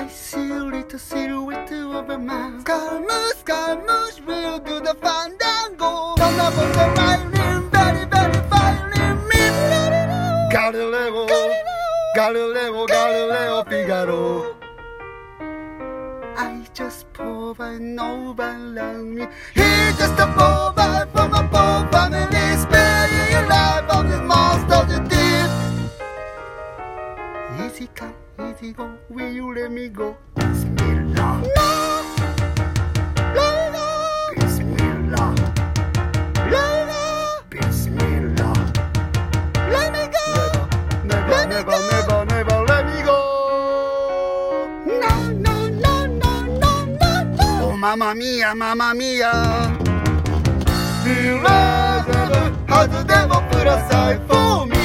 I see a little silhouette of a man. Scaramouche, Scaramouche, we'll do the fandango. Thunderbolt the violin, very, very violin. Galileo, Galileo, Galileo, Figaro. I just poor boy, no one like me. He's just a poor boy from a poor family, sparing your life on the most of the deep. Easy come, easy go, will you let me go? Bismillah. No! Lola! Bismillah. Lola! Bismillah. Let me go! Never, never, never, never let me go! No, no, no, no, no, no, no! Oh, mamma mia, mamma mia! The love has the devil put aside for me.